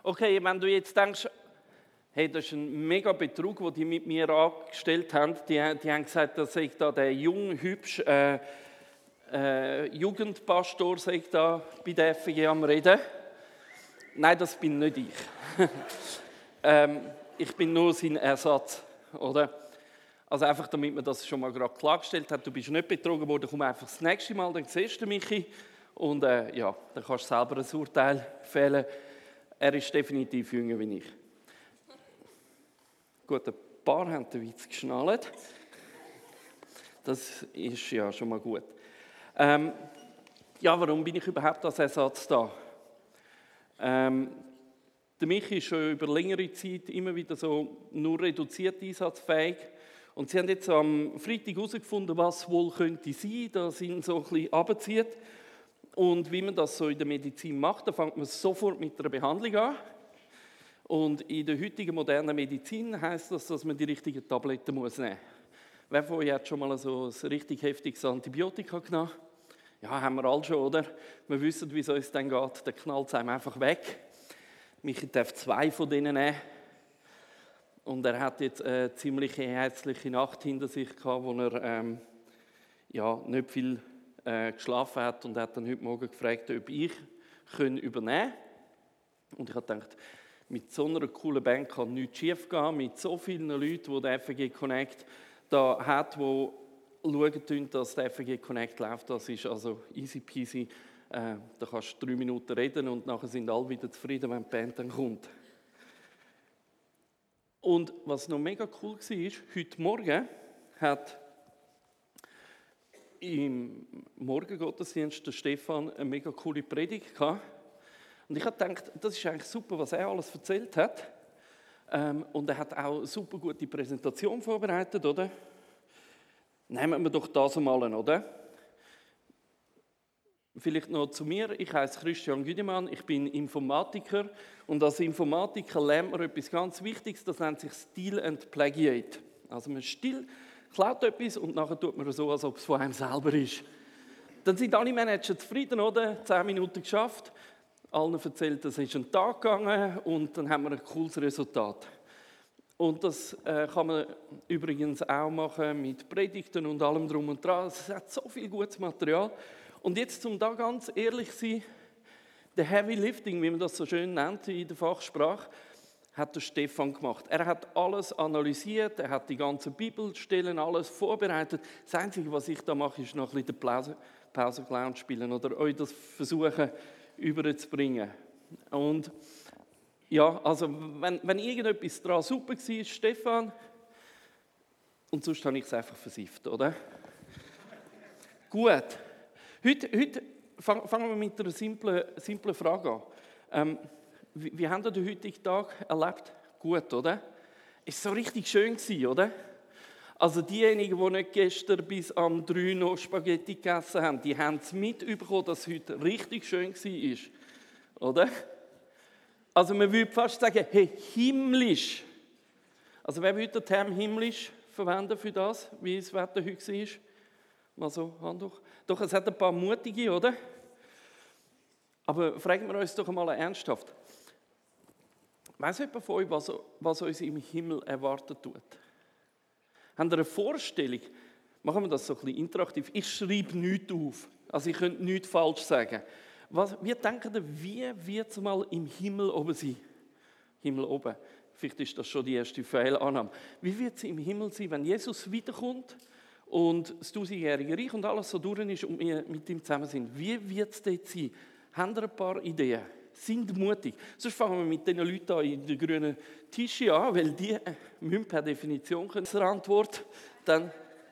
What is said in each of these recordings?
Okay, wenn du jetzt denkst, hey, das ist ein mega Betrug, den die mit mir angestellt haben. Die haben gesagt, dass ich da der jung, hübsch Jugendpastor sei da bei der FG am Reden. Nein, das bin nicht ich. Ich bin nur sein Ersatz, oder? Also einfach, damit man das schon mal gerade klargestellt hat, du bist nicht betrogen worden, komm einfach das nächste Mal, dann siehst du Michi und dann kannst du selber ein Urteil fällen. Er ist definitiv jünger wie ich. Gut, ein paar haben den Witz geschnallt. Das ist ja schon mal gut. Warum bin ich überhaupt als Ersatz da? Der Michi ist schon über längere Zeit immer wieder so nur reduziert einsatzfähig. Und sie haben jetzt am Freitag herausgefunden, was wohl könnte sein, dass ihn so ein bisschen runterzieht. Und wie man das so in der Medizin macht, da fängt man sofort mit einer Behandlung an. Und in der heutigen modernen Medizin heisst das, dass man die richtigen Tabletten nehmen muss. Wer von euch hat schon mal so ein richtig heftiges Antibiotika genommen? Ja, haben wir alle schon, oder? Wir wissen, wie es dann geht. Dann knallt es einem einfach weg. Michi darf 2 von denen nehmen. Und er hat jetzt eine ziemlich herzliche Nacht hinter sich gehabt, wo er nicht viel geschlafen hat und hat dann heute Morgen gefragt, ob ich übernehmen kann. Und ich habe gedacht, mit so einer coolen Band kann nichts schief gehen, mit so vielen Leuten, die der FG Connect da hat, die schauen, dass der FG Connect läuft. Das ist also easy peasy. Da kannst du 3 Minuten reden und nachher sind alle wieder zufrieden, wenn die Band dann kommt. Und was noch mega cool war, heute Morgen hat im Morgengottesdienst der Stefan eine mega coole Predigt gehabt. Und ich habe gedacht, das ist eigentlich super, was er alles erzählt hat. Und er hat auch eine super gute Präsentation vorbereitet, oder? Nehmen wir doch das einmal an, oder? Vielleicht noch zu mir. Ich heiße Christian Güdemann, ich bin Informatiker. Und als Informatiker lernt man etwas ganz Wichtiges, das nennt sich Steal and Plagiate. Also man klaut etwas und nachher tut man so, als ob es von einem selber ist. Dann sind alle Manager zufrieden, oder? 10 Minuten geschafft. Allen erzählt, es ist ein Tag gegangen und dann haben wir ein cooles Resultat. Und das kann man übrigens auch machen mit Predigten und allem drum und dran. Es hat so viel gutes Material. Und jetzt, um da ganz ehrlich zu sein, der Heavy Lifting, wie man das so schön nennt in der Fachsprache, hat der Stefan gemacht. Er hat alles analysiert, er hat die ganzen Bibelstellen, alles vorbereitet. Das Einzige, was ich da mache, ist noch ein bisschen den Pausenclown spielen oder euch das versuchen überzubringen. Und ja, also wenn irgendetwas daran super war, Stefan, und sonst habe ich es einfach versifft, oder? Gut. Heute fangen wir mit einer simplen Frage an. Wie haben Sie den heutigen Tag erlebt? Gut, oder? Ist so richtig schön gewesen, oder? Also diejenigen, die nicht gestern bis am 3 noch Spaghetti gegessen haben, die haben es mitbekommen, dass es heute richtig schön war, oder? Also man würde fast sagen, hey, himmlisch. Also wer würde den Term himmlisch verwenden für das, wie das Wetter heute war? Mal so, Hand hoch. Doch, es hat ein paar mutige, oder? Aber fragen wir uns doch einmal ernsthaft. Weiss jemand von euch, was uns im Himmel erwartet tut? Habt ihr eine Vorstellung? Machen wir das so ein bisschen interaktiv. Ich schreibe nichts auf. Also ich könnte nichts falsch sagen. Wie denkt ihr, wie wird es mal im Himmel oben sein? Himmel oben. Vielleicht ist das schon die erste Fehlannahme. Wie wird es im Himmel sein, wenn Jesus wiederkommt und das 1000-jährige Reich und alles so durch ist und wir mit ihm zusammen sind? Wie wird es dort sein? Habt ihr ein paar Ideen? Sind mutig. Sonst fangen wir mit den Leuten an in den grünen Tischen an, weil die müssen per Definition zur Antwort dann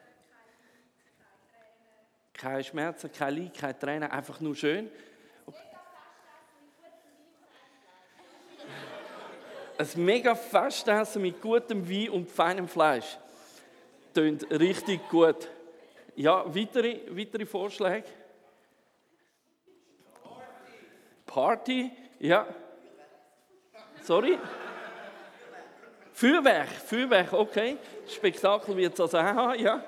keine Schmerzen, kein Leid, keine Tränen, einfach nur schön. Ein mega Festessen mit gutem Wein und feinem Fleisch. Tönt richtig gut. Ja, weitere Vorschläge? Party, ja. Sorry? Feuerwerk, okay. Spektakel wird es also auch haben, ja.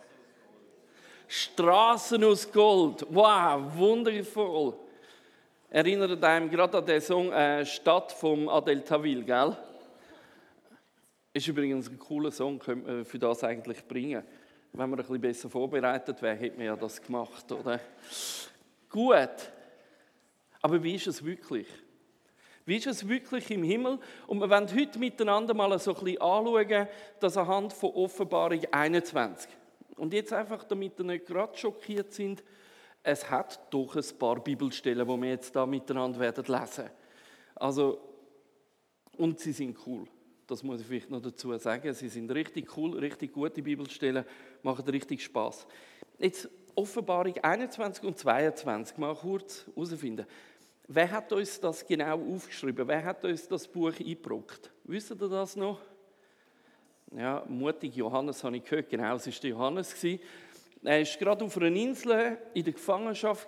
Straßen aus Gold, wow, wundervoll. Erinnert einem gerade an den Song «Stadt» vom Adel Tawil, gell? Ist übrigens ein cooler Song, könnte man für das eigentlich bringen. Wenn man ein bisschen besser vorbereitet wäre, hätte man ja das gemacht, oder? Gut. Aber wie ist es wirklich? Wie ist es wirklich im Himmel? Und wir wollen heute miteinander mal so ein bisschen anschauen, das anhand von Offenbarung 21. Und jetzt einfach, damit ihr nicht gerade schockiert sind, es hat doch ein paar Bibelstellen, die wir jetzt da miteinander werden lesen. Also, und sie sind cool. Das muss ich vielleicht noch dazu sagen. Sie sind richtig cool, richtig gute Bibelstellen, machen richtig Spaß. Jetzt Offenbarung 21 und 22 mal kurz herausfinden. Wer hat uns das genau aufgeschrieben? Wer hat uns das Buch eingedruckt? Wisst ihr das noch? Ja, mutig Johannes habe ich gehört. Genau, es war der Johannes. Er war gerade auf einer Insel in der Gefangenschaft.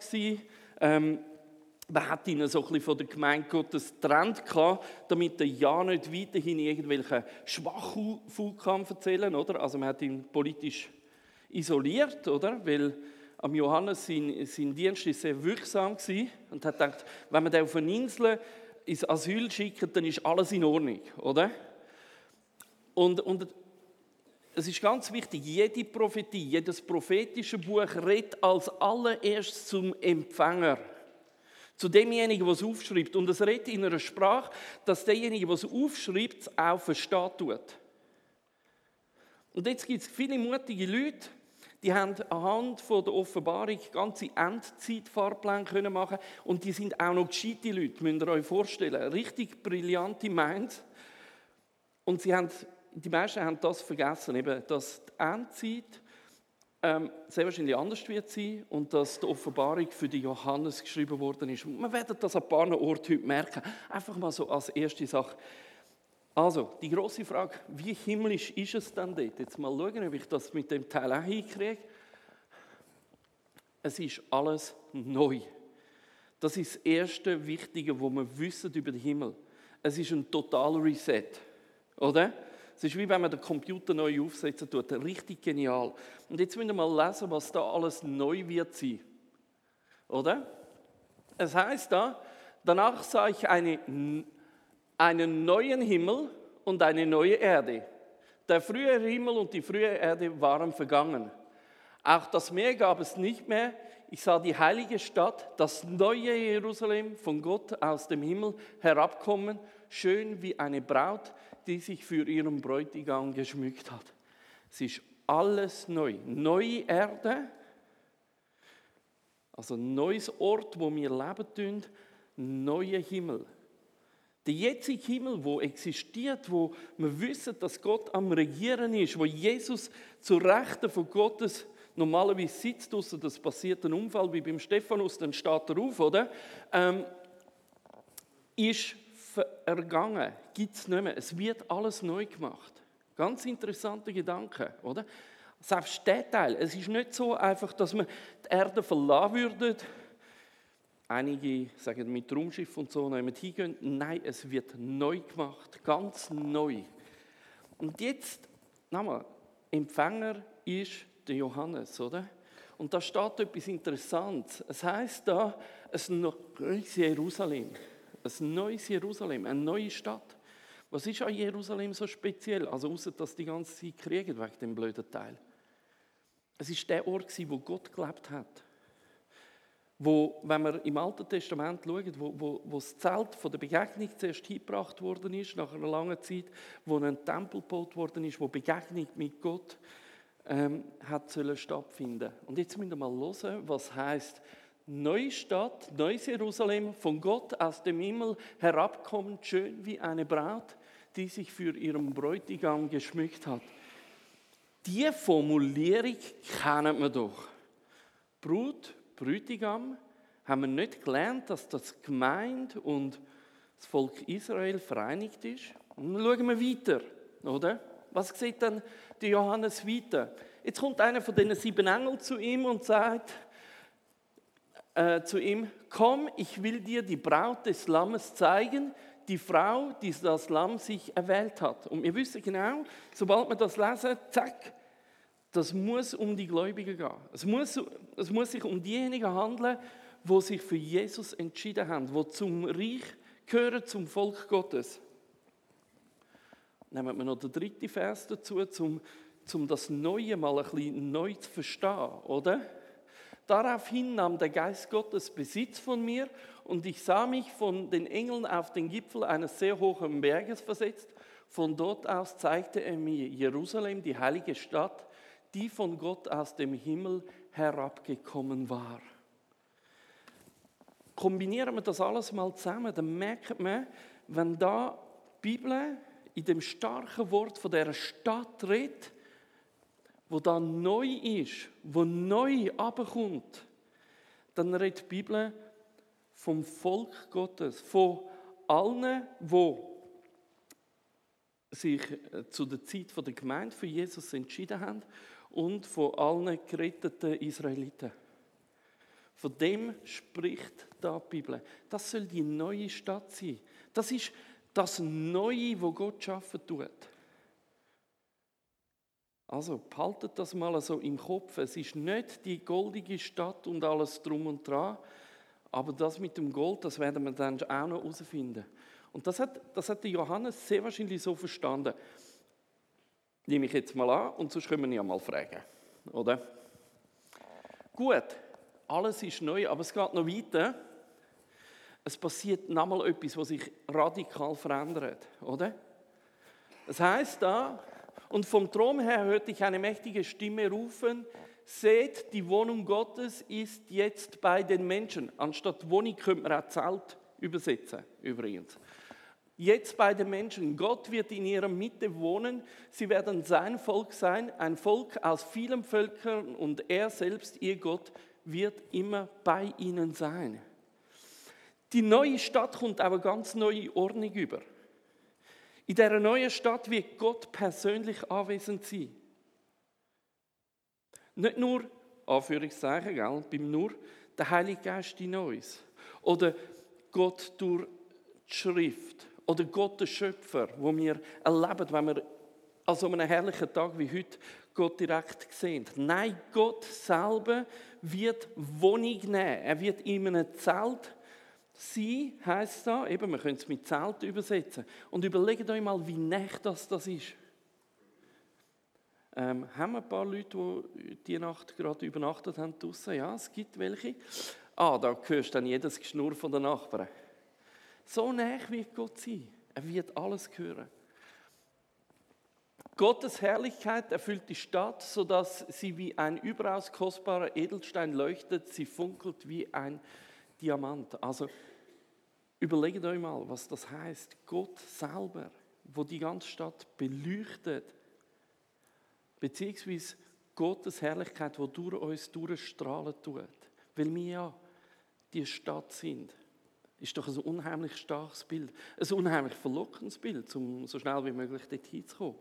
Man hat ihn so ein bisschen von der Gemeinde Gottes getrennt, damit er ja nicht weiterhin irgendwelche Schwachfug erzählen kann. Oder? Also man hat ihn politisch isoliert, oder? Weil am Johannes sein Dienst war sehr wirksam und hat gedacht, wenn man den auf eine Insel ins Asyl schickt, dann ist alles in Ordnung, oder? Und es ist ganz wichtig, jede Prophetie, jedes prophetische Buch redet als allererstes zum Empfänger. Zu demjenigen, der es aufschreibt. Und es redet in einer Sprache, dass derjenige, der es aufschreibt, es auch verstehen tut. Und jetzt gibt es viele mutige Leute, die haben anhand von der Offenbarung ganze Endzeitfahrpläne machen können. Und die sind auch noch gescheite Leute, müsst ihr euch vorstellen. Richtig brillante Minds. Und die meisten haben das vergessen, eben, dass die Endzeit sehr wahrscheinlich anders wird sein und dass die Offenbarung für die Johannes geschrieben worden ist. Und wir werden das an ein paar Orten heute merken. Einfach mal so als erste Sache. Also, die grosse Frage, wie himmlisch ist es denn dort? Jetzt mal schauen, ob ich das mit dem Teil auch hinkriege. Es ist alles neu. Das ist das erste Wichtige, was wir wissen über den Himmel. Es ist ein totaler Reset, oder? Es ist wie wenn man den Computer neu aufsetzen tut. Richtig genial. Und jetzt müssen wir mal lesen, was da alles neu wird sein. Oder? Es heißt da, danach sah ich einen neuen Himmel und eine neue Erde. Der frühere Himmel und die frühe Erde waren vergangen. Auch das Meer gab es nicht mehr. Ich sah die heilige Stadt, das neue Jerusalem, von Gott aus dem Himmel herabkommen, schön wie eine Braut, die sich für ihren Bräutigam geschmückt hat. Es ist alles neu. Neue Erde, also ein neues Ort, wo wir leben tun, neuer Himmel. Der jetzige Himmel, wo existiert, wo wir wissen, dass Gott am Regieren ist, wo Jesus zur Rechten von Gottes normalerweise sitzt, ausser das passiert ein Unfall wie beim Stephanus, dann steht er auf, oder? Ist vergangen, gibt es nicht mehr. Es wird alles neu gemacht. Ganz interessante Gedanke, oder? Selbst der Teil, es ist nicht so einfach, dass wir die Erde verlassen würden. Einige sagen mit Raumschiff und so, nicht hingehen. Nein, es wird neu gemacht, ganz neu. Und jetzt, nochmal, Empfänger ist der Johannes, oder? Und da steht etwas Interessantes. Es heisst da, ein neues Jerusalem. Ein neues Jerusalem, eine neue Stadt. Was ist an Jerusalem so speziell? Also außer dass die ganze Zeit kriegen wegen dem blöden Teil. Es war der Ort, wo Gott gelebt hat. Wo, wenn wir im Alten Testament schauen, wo das Zelt von der Begegnung zuerst hingebracht worden ist, nach einer langen Zeit, wo ein Tempel gebaut worden ist, wo Begegnung mit Gott hat stattfinden. Und jetzt müssen wir mal hören, was heisst, neue Stadt, neues Jerusalem, von Gott aus dem Himmel herabkommend, schön wie eine Braut, die sich für ihren Bräutigam geschmückt hat. Diese Formulierung kennen wir doch. Brut, Bräutigam, haben wir nicht gelernt, dass das Gemeinde und das Volk Israel vereinigt ist? Und dann schauen wir weiter, oder? Was sieht dann der Johannes weiter? Jetzt kommt einer von diesen 7 Engeln zu ihm und sagt zu ihm, komm, ich will dir die Braut des Lammes zeigen, die Frau, die das Lamm sich erwählt hat. Und wir wissen genau, sobald wir das lesen, zack, das muss um die Gläubigen gehen. Es muss sich um diejenigen handeln, die sich für Jesus entschieden haben, die zum Reich gehören, zum Volk Gottes. Nehmen wir noch den 3. Vers dazu, um das Neue mal ein bisschen neu zu verstehen, oder? Daraufhin nahm der Geist Gottes Besitz von mir und ich sah mich von den Engeln auf den Gipfel eines sehr hohen Berges versetzt. Von dort aus zeigte er mir Jerusalem, die heilige Stadt, die von Gott aus dem Himmel herabgekommen war. Kombinieren wir das alles mal zusammen, dann merkt man, wenn da die Bibel in dem starken Wort von dieser Stadt redet, wo da neu ist, wo neu abkommt, dann redet die Bibel vom Volk Gottes, von allen, die sich zu der Zeit der Gemeinde für Jesus entschieden haben und von allen geretteten Israeliten. Von dem spricht da die Bibel. Das soll die neue Stadt sein. Das ist das Neue, wo Gott schaffen tut. Also behaltet das mal so im Kopf. Es ist nicht die goldige Stadt und alles drum und dran, aber das mit dem Gold, das werden wir dann auch noch herausfinden. Und das hat der Johannes sehr wahrscheinlich so verstanden. Nehme ich jetzt mal an und sonst können wir ihn ja mal fragen. Oder? Gut, alles ist neu, aber es geht noch weiter. Es passiert nochmal etwas, was sich radikal verändert. Oder? Es heisst da, und vom Thron her hörte ich eine mächtige Stimme rufen, seht, die Wohnung Gottes ist jetzt bei den Menschen. Anstatt Wohnung könnte man auch Zelt übersetzen, übrigens. Jetzt bei den Menschen. Gott wird in ihrer Mitte wohnen. Sie werden sein Volk sein, ein Volk aus vielen Völkern und er selbst, ihr Gott, wird immer bei ihnen sein. Die neue Stadt kommt auch eine ganz neue Ordnung über. In dieser neuen Stadt wird Gott persönlich anwesend sein. Nicht nur, Anführungszeichen, gell, beim nur, der Heilige Geist in uns. Oder Gott durch die Schrift. Oder Gott der Schöpfer, wo wir erleben, wenn wir an so einem herrlichen Tag wie heute Gott direkt sehen. Nein, Gott selber wird Wohnung nehmen. Er wird in einem Zelt sein, heisst da, eben, wir können es mit Zelt übersetzen. Und überlegt euch mal, wie nah das ist. Haben wir ein paar Leute, die diese Nacht gerade übernachtet haben draussen? Ja, es gibt welche. Da hörst du dann jedes Geschnurr von den Nachbarn. So nah wird Gott sein. Er wird alles hören. Gottes Herrlichkeit erfüllt die Stadt, sodass sie wie ein überaus kostbarer Edelstein leuchtet. Sie funkelt wie ein Diamant. Also überlegt euch mal, was das heißt. Gott selber, wo die ganze Stadt beleuchtet, beziehungsweise Gottes Herrlichkeit, die durch uns durchstrahlen tut, weil wir ja die Stadt sind. Ist doch ein unheimlich starkes Bild, ein unheimlich verlockendes Bild, um so schnell wie möglich dort hinzukommen.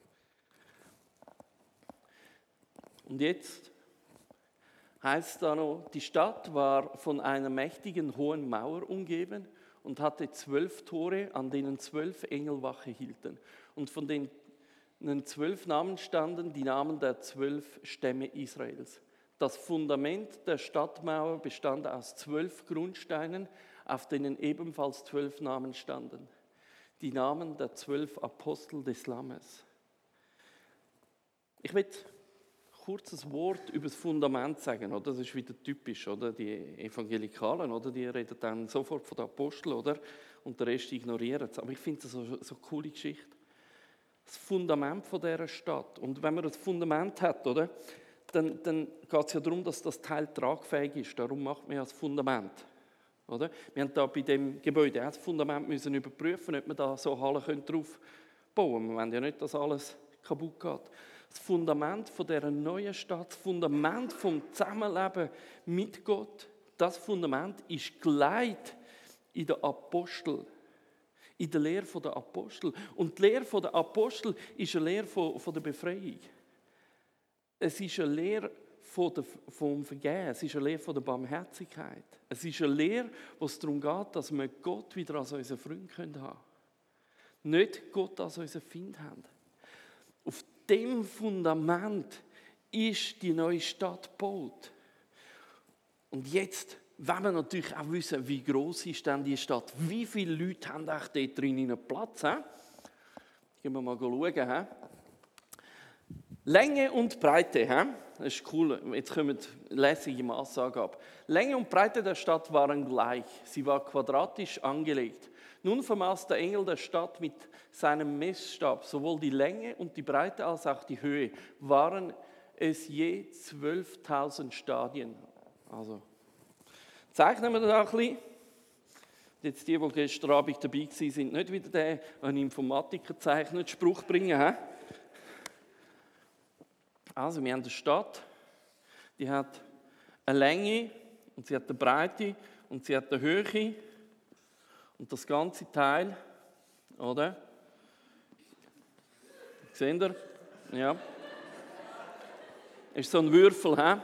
Und jetzt heißt es da noch, die Stadt war von einer mächtigen hohen Mauer umgeben und hatte 12 Tore, an denen 12 Engel Wache hielten. Und von denen 12 Namen standen die Namen der 12 Stämme Israels. Das Fundament der Stadtmauer bestand aus 12 Grundsteinen, auf denen ebenfalls 12 Namen standen. Die Namen der 12 Apostel des Lammes. Ich will kurz ein Wort über das Fundament sagen. Oder? Das ist wieder typisch, oder? Die Evangelikalen, oder? Die reden dann sofort von den Aposteln, oder? Und der Rest ignorieren es. Aber ich finde das so eine coole Geschichte. Das Fundament von dieser Stadt. Und wenn man das Fundament hat, oder? Dann geht es ja darum, dass das Teil tragfähig ist. Darum macht man ja das Fundament. Oder? Wir haben da bei dem Gebäude auch das Fundament müssen überprüfen, ob wir da so Hallen drauf bauen können. Wir wollen ja nicht, dass alles kaputt geht. Das Fundament von dieser neuen Stadt, das Fundament vom Zusammenleben mit Gott, das Fundament ist geleitet in den Aposteln, in der Lehre der Apostel. Und die Lehre der Apostel ist eine Lehre von der Befreiung. Es ist eine Lehre vom Vergehen, es ist eine Lehre von der Barmherzigkeit. Es ist eine Lehre, wo es darum geht, dass wir Gott wieder als unseren Freund haben können. Nicht Gott als unseren Feind haben. Auf dem Fundament ist die neue Stadt gebaut. Und jetzt wollen wir natürlich auch wissen, wie gross ist denn die Stadt? Wie viele Leute haben echt dort drin Platz? Gehen wir mal schauen. Länge und Breite, das ist cool, jetzt kommen lässige Massangaben. Länge und Breite der Stadt waren gleich, sie war quadratisch angelegt. Nun vermaß der Engel der Stadt mit seinem Messstab, sowohl die Länge und die Breite als auch die Höhe, waren es je 12.000 Stadien. Also, zeichnen wir das auch ein bisschen. Jetzt die gestern Abend dabei waren, sind nicht wieder der, ein Informatiker zeichnet, Spruch bringen. Also, wir haben eine Stadt, die hat eine Länge und sie hat eine Breite und sie hat eine Höhe. Und das ganze Teil, oder? Seht ihr? Ja. Ist so ein Würfel, hä?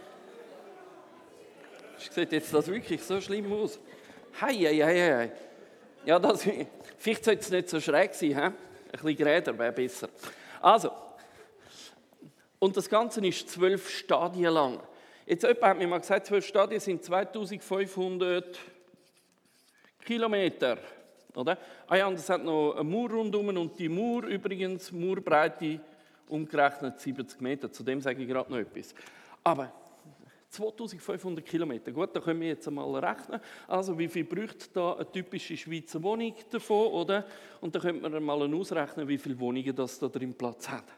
Sieht jetzt das wirklich so schlimm aus? Hei. Ja, das, vielleicht sollte es nicht so schräg sein, hä? Ein bisschen geräder wäre besser. Also, und das Ganze ist 12 Stadien lang. Jetzt jemand hat mir mal gesagt, 12 Stadien sind 2500 Kilometer. Oder? Ja, und es hat noch eine Mauer rundherum und die Mauer übrigens, Mauerbreite umgerechnet 70 Meter. Zu dem sage ich gerade noch etwas. Aber 2500 Kilometer, gut, da können wir jetzt einmal rechnen. Also wie viel bräuchte da eine typische Schweizer Wohnung davon, oder? Und dann könnte man mal ausrechnen, wie viele Wohnungen das da drin Platz hat.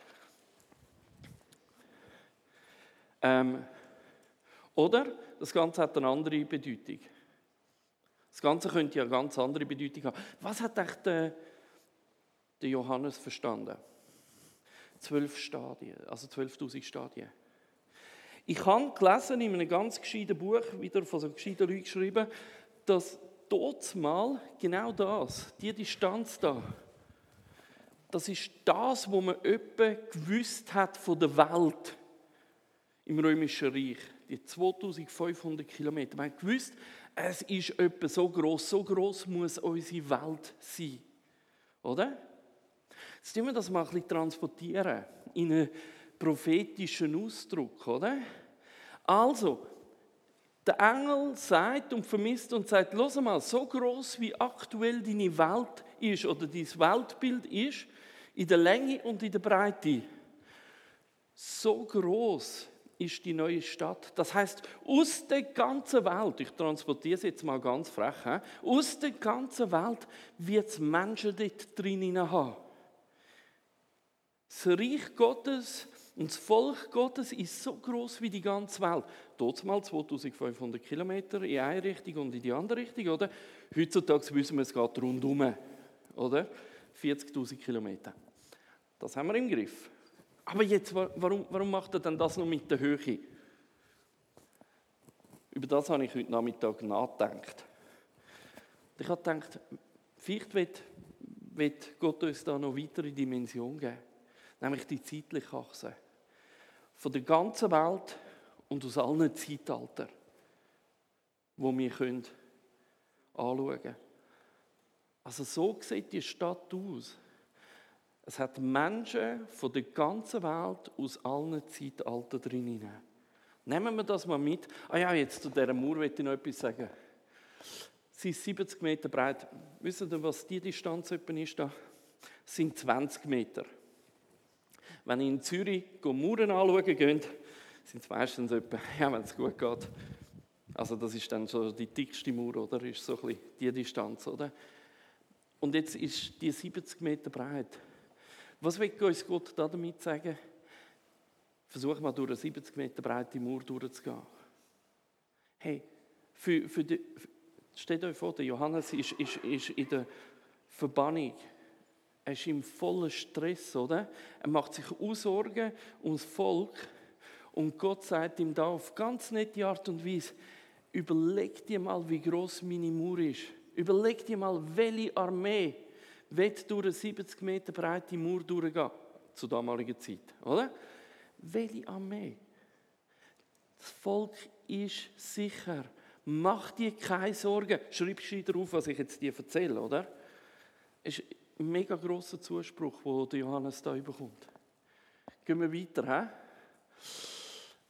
Oder das Ganze hat eine andere Bedeutung. Das Ganze könnte ja eine ganz andere Bedeutung haben. Was hat echt der Johannes verstanden? 12 Stadien, also 12.000 Stadien. Ich habe gelesen in einem ganz gescheiten Buch, wieder von so gescheiten Leuten geschrieben, dass dort mal genau das, die Distanz da, das ist das, was man etwa gewusst hat von der Welt im Römischen Reich. Die 2500 Kilometer. Man hat gewusst, es ist etwa so gross muss unsere Welt sein. Oder? Jetzt müssen wir das mal ein bisschen transportieren in einen prophetischen Ausdruck, oder? Also, der Engel sagt und vermisst und sagt, hör mal, so gross wie aktuell deine Welt ist oder dein Weltbild ist, in der Länge und in der Breite, so gross ist die neue Stadt. Das heißt, aus der ganzen Welt, ich transportiere es jetzt mal ganz frech, aus der ganzen Welt wird es Menschen dort drinnen haben. Das Reich Gottes und das Volk Gottes ist so gross wie die ganze Welt. Dort mal 2500 Kilometer in eine Richtung und in die andere Richtung, oder? Heutzutage wissen wir, es geht rundum, oder? 40.000 Kilometer. Das haben wir im Griff. Aber jetzt, warum macht er denn das noch mit der Höhe? Über das habe ich heute Nachmittag nachgedacht. Ich habe gedacht, vielleicht will Gott uns da noch weitere Dimension geben. Nämlich die zeitliche Achse. Von der ganzen Welt und aus allen Zeitaltern, die wir anschauen können. Also so sieht die Stadt aus. Es hat Menschen von der ganzen Welt aus allen Zeitaltern drin. Nehmen wir das mal mit. Ja, jetzt zu dieser Mauer möchte ich noch etwas sagen. Sie ist 70 Meter breit. Wisst ihr, was die Distanz etwa ist? Das sind 20 Meter. Wenn ihr in Zürich Mauern anschauen geht, sind es meistens etwa, ja, wenn es gut geht, also das ist dann so die dickste Mauer, oder? Ist so ein bisschen die Distanz, oder? Und jetzt ist die 70 Meter breit. Was will uns Gott damit sagen? Versuch mal durch eine 70 Meter breite Mauer durchzugehen. Hey, stellt euch vor, der Johannes ist in der Verbannung. Er ist im vollen Stress, oder? Er macht sich Sorgen ums Volk. Und Gott sagt ihm da auf ganz nette Art und Weise, überleg dir mal, wie gross meine Mauer ist. Überleg dir mal, welche Armee wird durch eine 70 Meter breite Mauer durchgehen. Zur damaligen Zeit, oder? Welche Armee? Das Volk ist sicher. Mach dir keine Sorgen. Schreib wieder auf, was ich jetzt dir erzähle, oder? Es ist ein mega grosser Zuspruch, den Johannes da bekommt. Gehen wir weiter.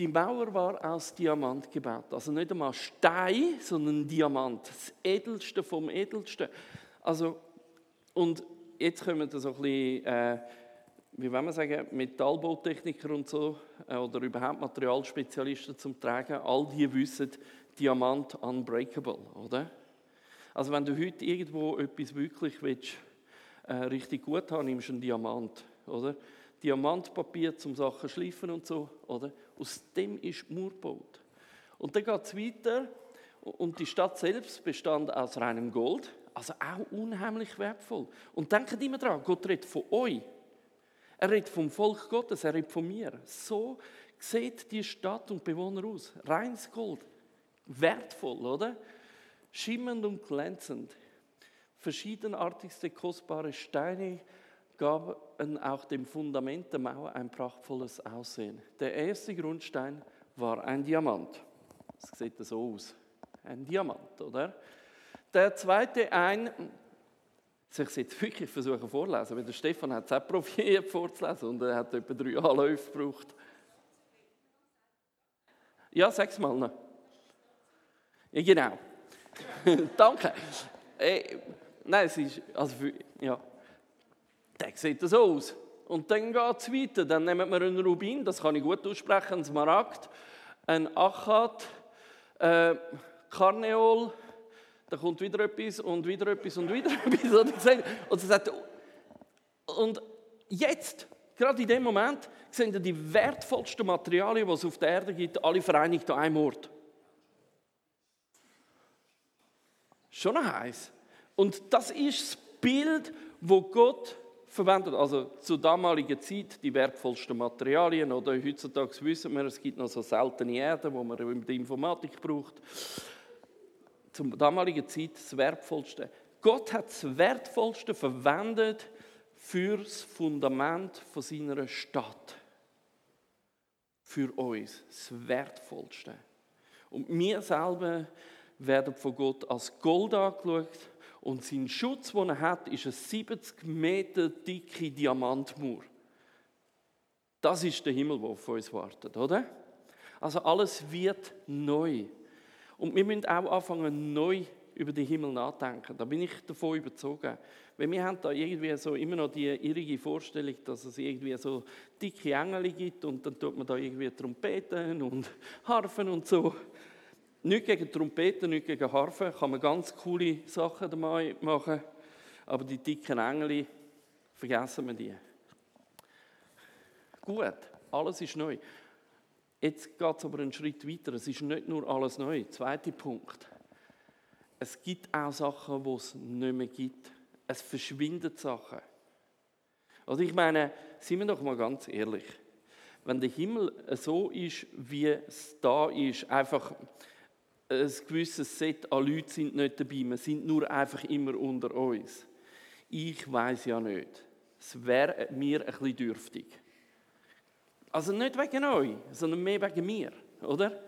Die Mauer war aus Diamant gebaut. Also nicht einmal Stein, sondern Diamant. Das Edelste vom Edelsten. Also, und jetzt kommen wir so ein bisschen, wie wollen wir sagen, Metallbautechniker und so, oder überhaupt Materialspezialisten zum Tragen. All die wissen, Diamant unbreakable, oder? Also wenn du heute irgendwo etwas wirklich willst, richtig gut haben, nimmst du einen Diamant, oder? Diamantpapier zum Sachen schleifen und so, oder? Aus dem ist die Mauer gebaut. Und dann geht es weiter und die Stadt selbst bestand aus reinem Gold, also auch unheimlich wertvoll. Und denkt immer daran, Gott redet von euch. Er redet vom Volk Gottes, er redet von mir. So sieht die Stadt und Bewohner aus. Reines Gold, wertvoll, oder? Schimmernd und glänzend. Verschiedenartigste kostbare Steine gaben auch dem Fundament der Mauer ein prachtvolles Aussehen. Der erste Grundstein war ein Diamant. Das sieht so aus. Ein Diamant, oder? Der zweite soll ich es jetzt wirklich versuchen vorzulesen, weil der Stefan hat es auch probiert vorzulesen und er hat etwa 3 Anläufe gebraucht. Ja, sag's mal noch. Ja, genau. Danke. Nein, es ist, also ja. Der sieht so aus. Und dann geht es weiter. Dann nehmen wir einen Rubin, das kann ich gut aussprechen, einen Smaragd, ein Achat, Karneol, da kommt wieder etwas und wieder etwas und wieder etwas. Und jetzt, gerade in dem Moment, sehen wir die wertvollsten Materialien, die es auf der Erde gibt, alle vereinigt an einem Ort. Schon noch heiß. Und das ist das Bild, das Gott verwendet. Also zur damaligen Zeit die wertvollsten Materialien. Oder heutzutage wissen wir, es gibt noch so seltene Erden, die man in der Informatik braucht. Zur damaligen Zeit das Wertvollste. Gott hat das Wertvollste verwendet für das Fundament von seiner Stadt. Für uns. Das Wertvollste. Und wir selber werden von Gott als Gold angeschaut. Und sein Schutz, den er hat, ist eine 70 Meter dicke Diamantmauer. Das ist der Himmel, der auf uns wartet, oder? Also alles wird neu. Und wir müssen auch anfangen, neu über den Himmel nachdenken. Da bin ich davon überzeugt. Weil wir haben da irgendwie so immer noch die irrige Vorstellung, dass es irgendwie so dicke Engel gibt und dann tut man da irgendwie Trompeten und Harfen und so. Nicht gegen Trompeten, nicht gegen Harfen, kann man ganz coole Sachen damit machen, aber die dicken Engel, vergessen wir die. Gut, alles ist neu. Jetzt geht es aber einen Schritt weiter, es ist nicht nur alles neu. Zweiter Punkt. Es gibt auch Sachen, die es nicht mehr gibt. Es verschwinden Sachen. Also ich meine, seien wir doch mal ganz ehrlich, wenn der Himmel so ist, wie es da ist, einfach ein gewisses Set an Leuten sind nicht dabei, wir sind nur einfach immer unter uns. Ich weiss ja nicht. Es wäre mir ein bisschen dürftig. Also nicht wegen euch, sondern mehr wegen mir, oder?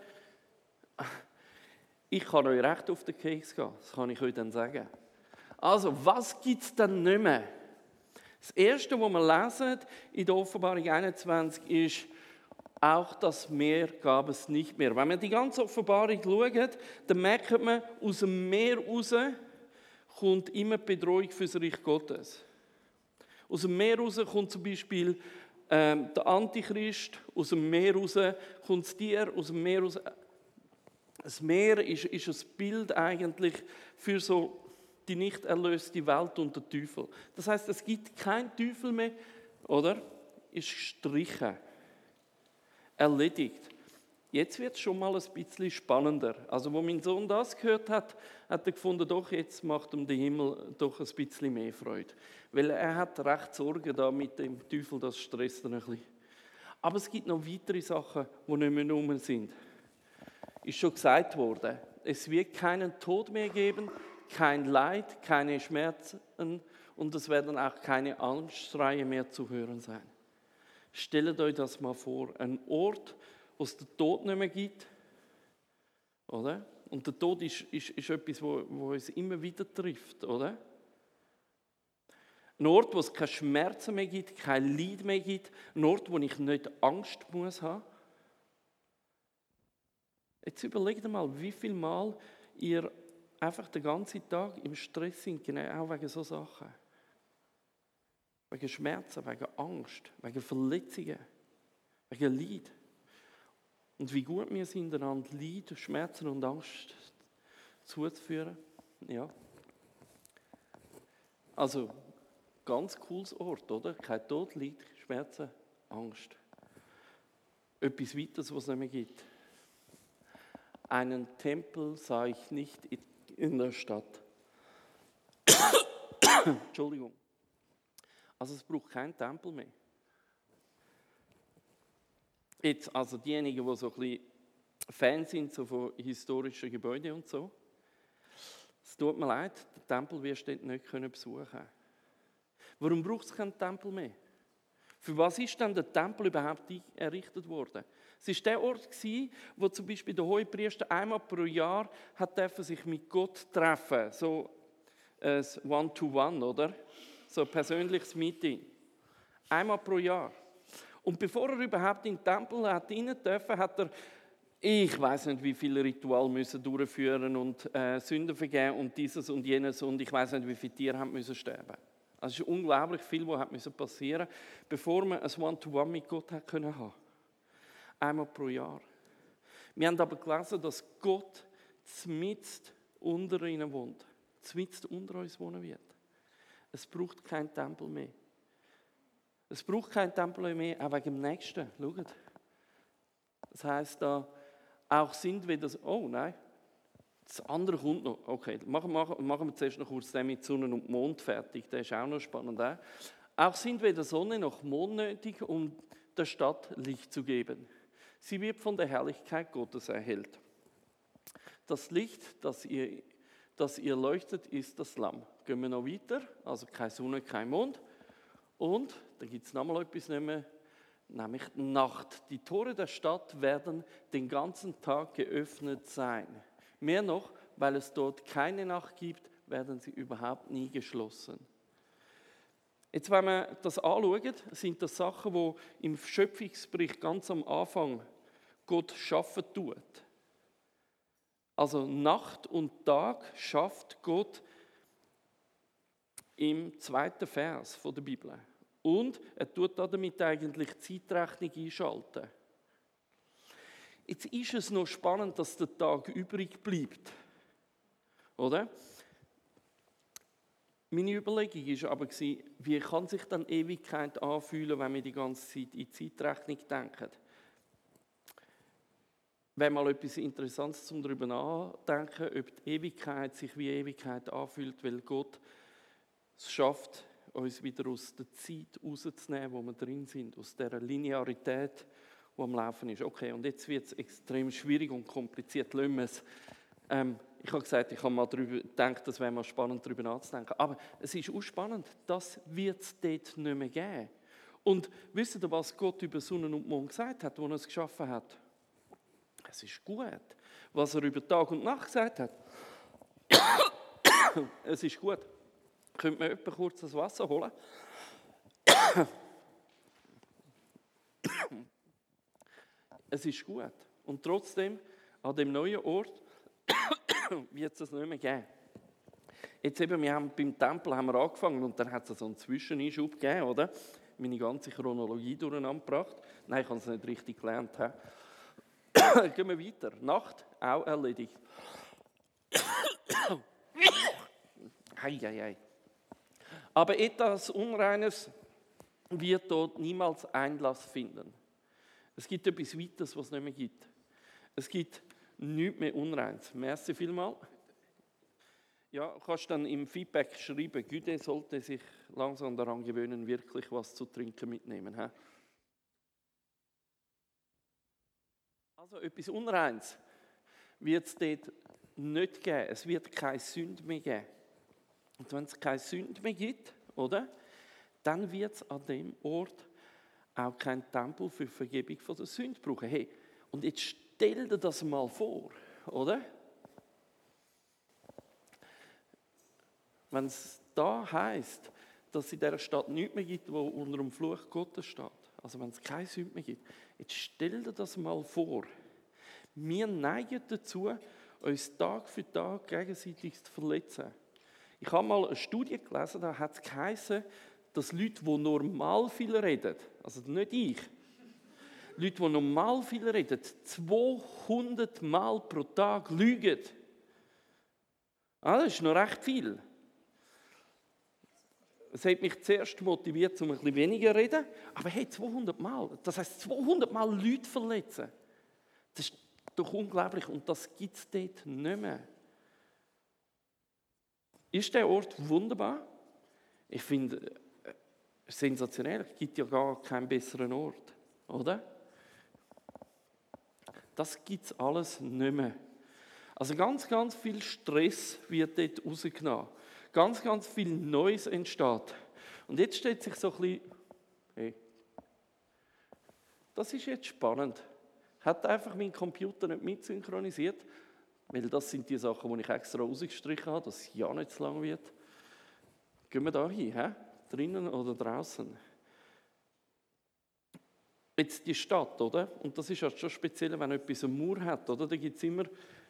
Ich kann euch recht auf den Keks gehen, das kann ich euch dann sagen. Also, was gibt es denn nicht mehr? Das Erste, was wir lesen in der Offenbarung 21 ist, auch das Meer gab es nicht mehr. Wenn man die ganze Offenbarung schaut, dann merkt man, aus dem Meer raus kommt immer die Bedrohung für das Reich Gottes. Aus dem Meer raus kommt zum Beispiel der Antichrist, aus dem Meer raus kommt das Tier, aus dem Meer raus. Das Meer ist ein Bild eigentlich für so die nicht erlöste Welt und den Teufel. Das heißt, es gibt keinen Teufel mehr, oder? Ist gestrichen. Erledigt. Jetzt wird es schon mal ein bisschen spannender. Also, wo mein Sohn das gehört hat, hat er gefunden, doch, jetzt macht ihm der Himmel doch ein bisschen mehr Freude. Weil er hat recht Sorgen da mit dem Teufel, das stresst ihn ein bisschen. Aber es gibt noch weitere Sachen, die nicht mehr rum sind. Ist schon gesagt worden, es wird keinen Tod mehr geben, kein Leid, keine Schmerzen und es werden auch keine Angstschreie mehr zu hören sein. Stellt euch das mal vor, ein Ort, wo es den Tod nicht mehr gibt, oder? Und der Tod ist etwas, wo uns immer wieder trifft, oder? Ein Ort, wo es keine Schmerzen mehr gibt, kein Leid mehr gibt, ein Ort, wo ich nicht Angst muss haben. Jetzt überlegt mal, wie viel Mal ihr einfach den ganzen Tag im Stress sind, genau auch wegen so Sachen. Wegen Schmerzen, wegen Angst, wegen Verletzungen, wegen Leid. Und wie gut wir sind, einander Leid, Schmerzen und Angst zuzuführen. Ja. Also, ganz cooles Ort, oder? Kein Tod, Leid, Schmerzen, Angst. Etwas weiteres, was es nicht mehr gibt. Einen Tempel sah ich nicht in der Stadt. Entschuldigung. Also es braucht keinen Tempel mehr. Jetzt, also diejenigen, die so ein bisschen Fans sind so von historischen Gebäuden und so, es tut mir leid, den Tempel wirst du dort nicht besuchen können. Warum braucht es keinen Tempel mehr? Für was ist denn der Tempel überhaupt errichtet worden? Es war der Ort, wo zum Beispiel der Hohepriester einmal pro Jahr sich mit Gott treffen durfte. So ein One-to-One, oder? So ein persönliches Meeting. Einmal pro Jahr. Und bevor er überhaupt in den Tempel rein durfte, hat er, ich weiß nicht, wie viele Rituale müssen durchführen und Sünden vergeben und dieses und jenes und ich weiß nicht, wie viele Tiere haben müssen sterben. Also es ist unglaublich viel, was passieren musste, bevor man ein One-to-One mit Gott haben konnte. Einmal pro Jahr. Wir haben aber gelesen, dass Gott mitten unter ihnen wohnt. Mitten unter uns wohnen wird. Es braucht keinen Tempel mehr. Es braucht keinen Tempel mehr, auch wegen dem Nächsten. Schaut. Das heisst da, auch sind wir das. Oh nein, das andere kommt noch. Okay, machen wir zuerst noch kurz den mit Sonne und Mond fertig. Der ist auch noch spannend. Auch sind weder Sonne noch Mond nötig, um der Stadt Licht zu geben. Sie wird von der Herrlichkeit Gottes erhellt. Das Licht, das ihr leuchtet, ist das Lamm. Gehen wir noch weiter, also keine Sonne, kein Mond. Und da gibt es nochmal etwas, nämlich Nacht. Die Tore der Stadt werden den ganzen Tag geöffnet sein. Mehr noch, weil es dort keine Nacht gibt, werden sie überhaupt nie geschlossen. Jetzt, wenn wir das anschauen, sind das Sachen, die im Schöpfungsbericht ganz am Anfang Gott schaffen tut. Also Nacht und Tag schafft Gott im 2. Vers der Bibel. Und er tut damit eigentlich die Zeitrechnung einschalten. Jetzt ist es noch spannend, dass der Tag übrig bleibt. Oder? Meine Überlegung war aber, wie kann sich dann Ewigkeit anfühlen, wenn wir die ganze Zeit in die Zeitrechnung denken? Wäre mal etwas Interessantes, um darüber nachzudenken, ob die Ewigkeit sich wie Ewigkeit anfühlt, weil Gott es schafft, uns wieder aus der Zeit rauszunehmen, wo wir drin sind, aus dieser Linearität, die am Laufen ist. Okay, und jetzt wird es extrem schwierig und kompliziert. Lassen wir es. Ich habe gesagt, ich habe mal darüber gedacht, es wäre mal spannend, darüber nachzudenken. Aber es ist auch spannend, das wird es dort nicht mehr geben. Und wisst ihr, was Gott über Sonne und Mond gesagt hat, als er es geschaffen hat? Es ist gut. Was er über Tag und Nacht gesagt hat, es ist gut. Könnte mir jemand kurz das Wasser holen? Es ist gut. Und trotzdem, an dem neuen Ort wird es das nicht mehr geben. Jetzt eben, beim Tempel haben wir angefangen und dann hat es so einen Zwischeneinschub gegeben, oder? Meine ganze Chronologie durcheinander gebracht. Nein, ich habe es nicht richtig gelernt. Gehen wir weiter. Nacht, auch erledigt. Hei. Aber etwas Unreines wird dort niemals Einlass finden. Es gibt etwas Weiteres, was es nicht mehr gibt. Es gibt nichts mehr Unreines. Merci vielmals. Ja, kannst dann im Feedback schreiben, Güde sollte sich langsam daran gewöhnen, wirklich was zu trinken mitnehmen. He? Also etwas Unreines wird es dort nicht geben. Es wird keine Sünde mehr geben. Und wenn es keine Sünde mehr gibt, oder, dann wird es an dem Ort auch keinen Tempel für Vergebung von der Sünde brauchen. Hey, und jetzt stell dir das mal vor, oder? Wenn es da heisst, dass es in dieser Stadt nichts mehr gibt, wo unter dem Fluch Gottes steht, also wenn es keine Sünde mehr gibt, jetzt stell dir das mal vor. Wir neigen dazu, uns Tag für Tag gegenseitig zu verletzen. Ich habe mal eine Studie gelesen, da hat es geheißen, dass Leute, die normal viel reden, also nicht ich, Leute, die normal viel reden, 200 Mal pro Tag lügen. Das ist noch recht viel. Es hat mich zuerst motiviert, um ein bisschen weniger zu reden, aber hey, 200 Mal, das heisst 200 Mal Leute verletzen. Das ist doch unglaublich und das gibt es dort nicht mehr. Ist der Ort wunderbar? Ich finde, sensationell, es gibt ja gar keinen besseren Ort, oder? Das gibt es alles nicht mehr. Also ganz, ganz viel Stress wird dort rausgenommen. Ganz, ganz viel Neues entsteht. Und jetzt steht sich so ein bisschen, hey, das ist jetzt spannend. Hat einfach mein Computer nicht mitsynchronisiert, weil das sind die Sachen, die ich extra rausgestrichen habe, dass es ja nicht zu lang wird. Gehen wir da hin, he? Drinnen oder draußen? Jetzt die Stadt, oder? Und das ist ja schon speziell, wenn etwas eine Mauer hat, oder? Da gibt es immer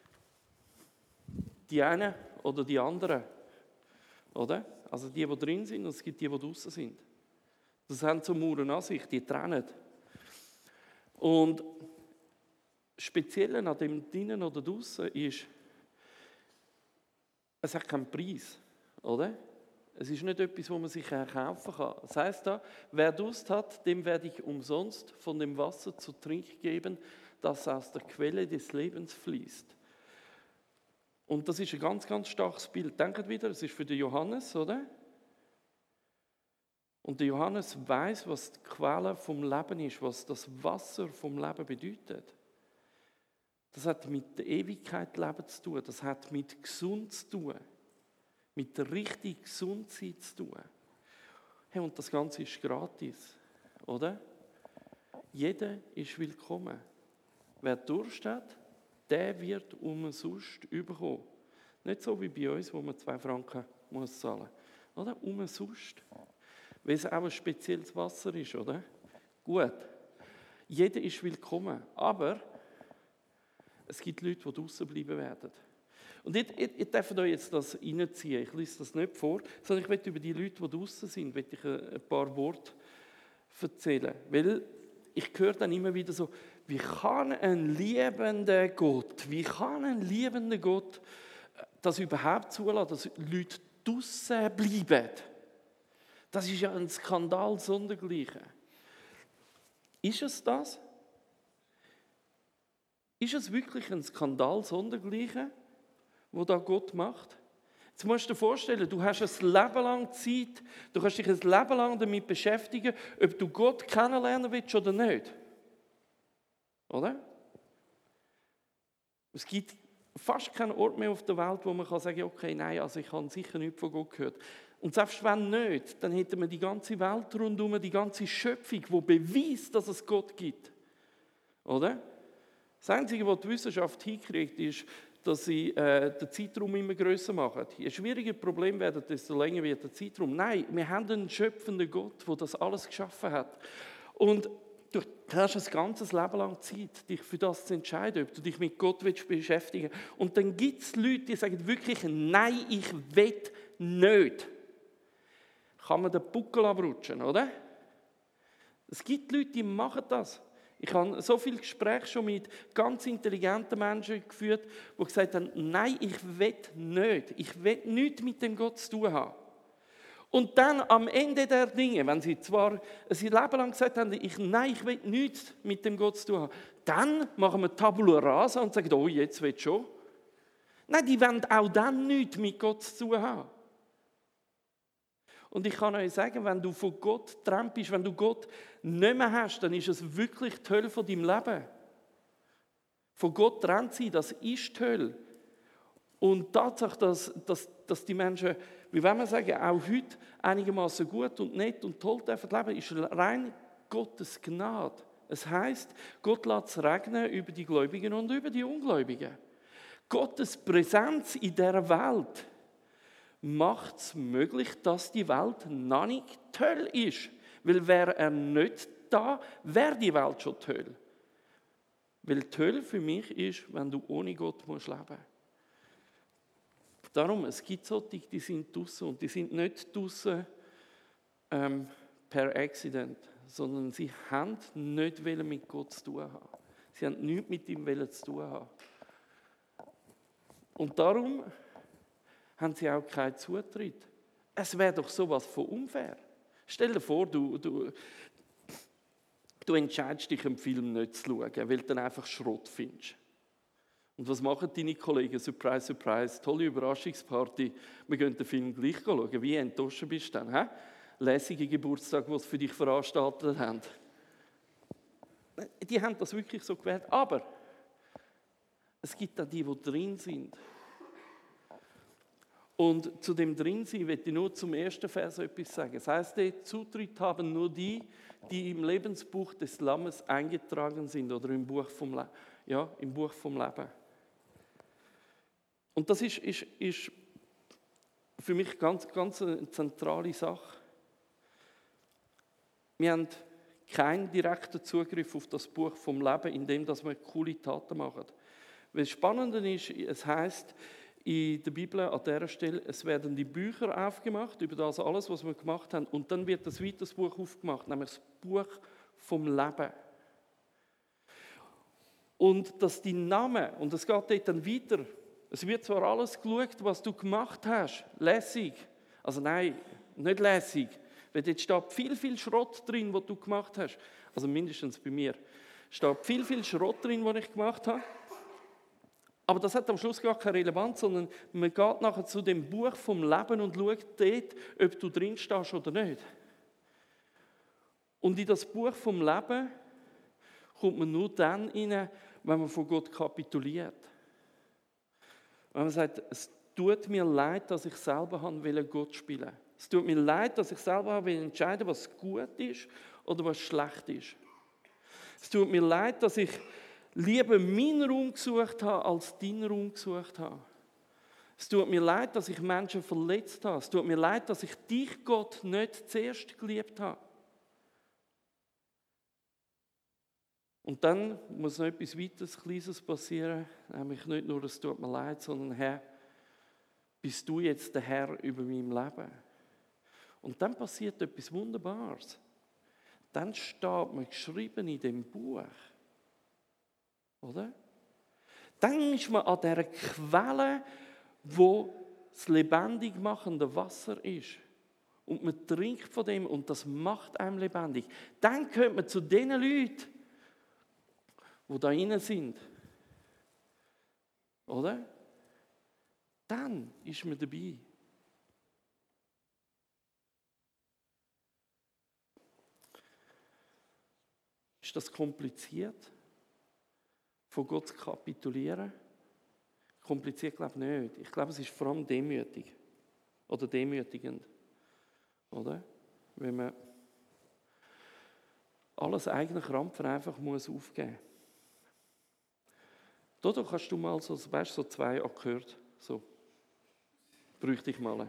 die einen oder die anderen, oder? Also die drin sind und es gibt die draußen sind. Das haben so Mauern an sich, die trennen. Und speziell an dem drinnen oder draußen ist, es hat keinen Preis, oder? Es ist nicht etwas, wo man sich kaufen kann. Das heisst da, wer Durst hat, dem werde ich umsonst von dem Wasser zu trinken geben, das aus der Quelle des Lebens fließt. Und das ist ein ganz, ganz starkes Bild. Denkt wieder, es ist für den Johannes, oder? Und der Johannes weiß, was die Quelle vom Leben ist, was das Wasser vom Leben bedeutet. Das hat mit der Ewigkeit Leben zu tun, das hat mit gesund zu tun. Mit der richtig Gesundheit zu tun. Hey, und das Ganze ist gratis, oder? Jeder ist willkommen. Wer Durst hat, der wird umsonst bekommen. Nicht so wie bei uns, wo man 2 Franken muss zahlen muss. Oder? Umsonst. Weil es auch ein spezielles Wasser ist, oder? Gut. Jeder ist willkommen. Aber es gibt Leute, die draussen bleiben werden. Und ich darf euch jetzt das reinziehen. Ich lese das nicht vor, sondern ich möchte über die Leute, die draussen sind, möchte ich ein paar Worte erzählen. Weil ich höre dann immer wieder so, wie kann ein liebender Gott das überhaupt zulassen, dass Leute draussen bleiben? Das ist ja ein Skandal sondergleichen. Ist es das? Ist es wirklich ein Skandal sondergleichen, wo da Gott macht? Jetzt musst du dir vorstellen, du hast ein Leben lang Zeit, du kannst dich ein Leben lang damit beschäftigen, ob du Gott kennenlernen willst oder nicht. Oder? Es gibt fast keinen Ort mehr auf der Welt, wo man sagen kann, okay, nein, also ich habe sicher nichts von Gott gehört. Und selbst wenn nicht, dann hätten wir die ganze Welt rundherum, die ganze Schöpfung, die beweist, dass es Gott gibt. Oder? Das Einzige, was die Wissenschaft hinkriegt, ist, dass sie den Zeitraum immer grösser machen. Je schwieriger Problem werden, desto länger wird der Zeitraum. Nein, wir haben einen schöpfenden Gott, der das alles geschaffen hat. Und du hast ein ganzes Leben lang Zeit, dich für das zu entscheiden, ob du dich mit Gott beschäftigen willst. Und dann gibt es Leute, die sagen wirklich, nein, ich will nicht. Kann man den Buckel abrutschen, oder? Es gibt Leute, die machen das. Ich habe so viele Gespräche schon mit ganz intelligenten Menschen geführt, die gesagt haben, nein, ich will nicht. Ich will nichts mit dem Gott zu tun haben. Und dann am Ende der Dinge, wenn sie zwar ein Leben lang gesagt haben, nein, ich will nichts mit dem Gott zu tun haben, dann machen wir Tabula rasa und sagen, oh, jetzt will ich schon. Nein, die wollen auch dann nichts mit Gott zu tun haben. Und ich kann euch sagen, wenn du von Gott getrennt bist, wenn du Gott nicht mehr hast, dann ist es wirklich die Hölle von deinem Leben. Von Gott getrennt sein, das ist die Hölle. Und die Tatsache, dass die Menschen, wie wollen wir sagen, auch heute einigermaßen gut und nett und toll dürfen leben, ist rein Gottes Gnade. Es heisst, Gott lässt es regnen über die Gläubigen und über die Ungläubigen. Gottes Präsenz in dieser Welt macht es möglich, dass die Welt noch nicht die Hölle ist. Weil wäre er nicht da, wäre die Welt schon die Hölle. Weil die Hölle für mich ist, wenn du ohne Gott musst leben. Darum, es gibt solche, die sind draussen und die sind nicht draussen per Accident, sondern sie haben nicht mit Gott zu tun haben. Sie haben nichts mit ihm zu tun haben. Und darum haben sie auch keinen Zutritt. Es wäre doch sowas von unfair. Stell dir vor, du entscheidest dich, einen Film nicht zu schauen, weil du dann einfach Schrott findest. Und was machen deine Kollegen? Surprise, surprise, tolle Überraschungsparty. Wir gehen den Film gleich schauen. Wie enttäuscht bist du dann? Lässige Geburtstag, die sie für dich veranstaltet haben. Die haben das wirklich so gewählt. Aber es gibt auch die drin sind. Und zu dem Drinsein möchte ich nur zum ersten Vers etwas sagen. Es heisst, Zutritt haben nur die, die im Lebensbuch des Lammes eingetragen sind oder im Buch vom Leben. Und das ist für mich ganz eine zentrale Sache. Wir haben keinen direkten Zugriff auf das Buch vom Leben, indem wir coole Taten machen. Weil das Spannende ist, es heisst in der Bibel an dieser Stelle, es werden die Bücher aufgemacht über das alles, was wir gemacht haben, und dann wird das weitere Buch aufgemacht, nämlich das Buch vom Leben. Und dass die Namen, und es geht dort dann weiter, es wird zwar alles geschaut, was du gemacht hast, lässig, also nein, nicht lässig, weil dort steht viel Schrott drin, was du gemacht hast, also mindestens bei mir, steht viel Schrott drin, was ich gemacht habe. Aber das hat am Schluss gar keine Relevanz, sondern man geht nachher zu dem Buch vom Leben und schaut dort, ob du drin stehst oder nicht. Und in das Buch vom Leben kommt man nur dann rein, wenn man von Gott kapituliert. Wenn man sagt, es tut mir leid, dass ich selber Gott spielen wollte. Es tut mir leid, dass ich selber entscheiden was gut ist oder was schlecht ist. Es tut mir leid, dass ich lieber meinen Raum gesucht habe, als deinen Raum gesucht habe. Es tut mir leid, dass ich Menschen verletzt habe. Es tut mir leid, dass ich dich, Gott, nicht zuerst geliebt habe. Und dann muss noch etwas weiteres, Kleines passieren. Nämlich nicht nur, es tut mir leid, sondern Herr, bist du jetzt der Herr über mein Leben? Und dann passiert etwas Wunderbares. Dann steht man geschrieben in dem Buch. Oder? Dann ist man an dieser Quelle, wo das lebendig machende Wasser ist. Und man trinkt von dem und das macht einem lebendig. Dann kommt man zu den Leuten, die da drinnen sind. Oder? Dann ist man dabei. Ist das kompliziert? Von Gott zu kapitulieren? Kompliziert glaube ich nicht. Ich glaube, es ist vor allem demütig. Oder demütigend. Oder? Wenn man alles eigene Krampfen einfach muss aufgeben. Da kannst du mal so 2 Akkorde, so. Bräuchte ich mal.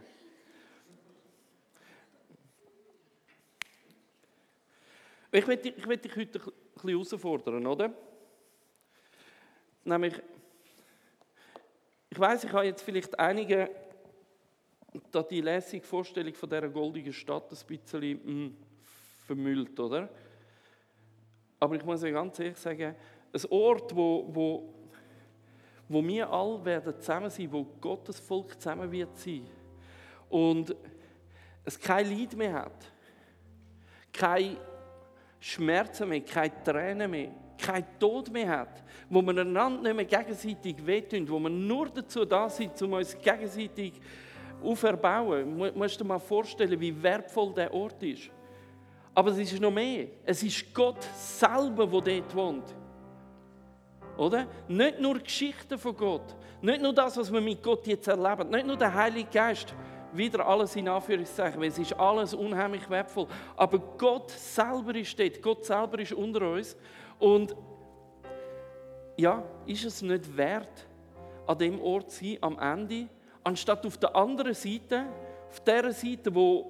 Ich will dich heute ein bisschen herausfordern, oder? Nämlich, ich weiss, ich habe jetzt vielleicht einige da die lässige Vorstellung von dieser goldigen Stadt ein bisschen vermüllt, oder? Aber ich muss ja ganz ehrlich sagen, ein Ort, wo wir alle werden zusammen sein, wo Gottes Volk zusammen wird sein und es kein Leid mehr hat, keine Schmerzen mehr, keine Tränen mehr, kein Tod mehr hat, wo wir einander nicht mehr gegenseitig wehtun, wo wir nur dazu da sind, um uns gegenseitig auferbauen. Du musst dir mal vorstellen, wie wertvoll der Ort ist. Aber es ist noch mehr. Es ist Gott selber, der dort wohnt. Oder? Nicht nur Geschichten von Gott, nicht nur das, was wir mit Gott jetzt erleben, nicht nur der Heilige Geist, wieder alles in Anführungszeichen, weil es ist alles unheimlich wertvoll. Aber Gott selber ist dort, Gott selber ist unter uns. Und ja, ist es nicht wert, an dem Ort zu sein, am Ende, anstatt auf der anderen Seite, auf der Seite, wo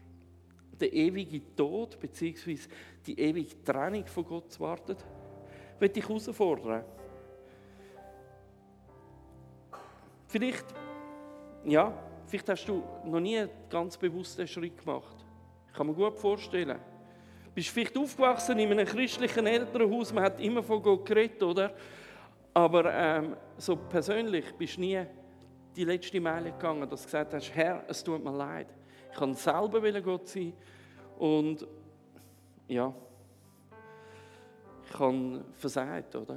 der ewige Tod bzw. die ewige Trennung von Gott wartet? möchte ich herausfordern. Vielleicht hast du noch nie ganz bewusst einen Schritt gemacht. Ich kann mir gut vorstellen. Du bist vielleicht aufgewachsen in einem christlichen Elternhaus, man hat immer von Gott geredet, oder? Aber so persönlich bist du nie die letzte Meile gegangen, dass du gesagt hast, Herr, es tut mir leid. Ich kann selber Gott sein und ja, ich kann versagt, oder?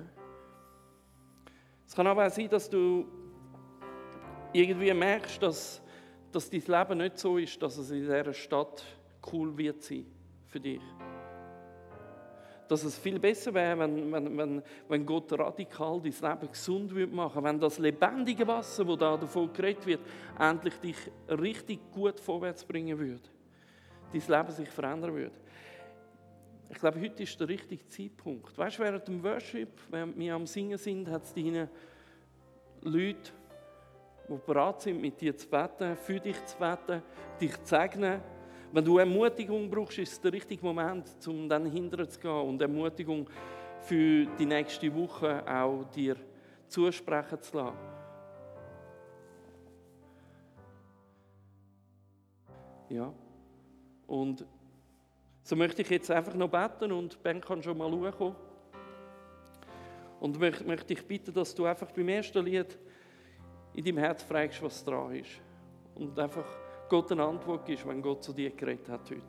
Es kann aber auch sein, dass du irgendwie merkst, dass dein Leben nicht so ist, dass es in dieser Stadt cool wird sein für dich. Dass es viel besser wäre, wenn Gott radikal dein Leben gesund machen würde, wenn das lebendige Wasser, das da davon geredet wird, endlich dich richtig gut vorwärts bringen würde. Dein Leben sich verändern würde. Ich glaube, heute ist der richtige Zeitpunkt. Weißt du, während dem Worship, während wir am Singen sind, hat es deine Leute, die bereit sind, mit dir zu beten, für dich zu beten, dich zu segnen. Wenn du Ermutigung brauchst, ist es der richtige Moment, um dann hinterher zu gehen und Ermutigung für die nächste Woche auch dir zusprechen zu lassen. Ja. Und so möchte ich jetzt einfach noch beten und Ben kann schon mal schauen. Und möchte ich bitten, dass du einfach beim ersten Lied in deinem Herz fragst, was dran ist. Und einfach Gott eine Antwort gibst, wenn Gott zu dir geredet hat heute.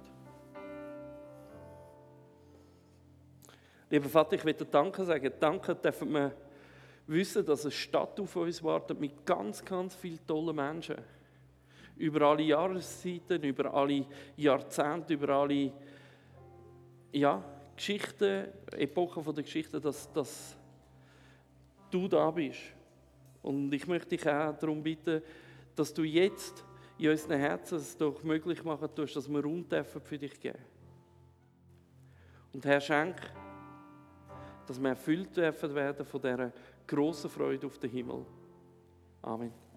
Lieber Vater, ich will dir Danke sagen. Danke dürfen wir wissen, dass eine Stadt auf uns wartet mit ganz, ganz vielen tollen Menschen. Über alle Jahreszeiten, über alle Jahrzehnte, über alle Geschichten, Epochen der Geschichte, dass du da bist. Und ich möchte dich auch darum bitten, dass du jetzt in unseren Herzen es doch möglich machen tust, dass wir Raum für dich geben. Und Herr, schenk, dass wir erfüllt werden von dieser grossen Freude auf den Himmel. Amen.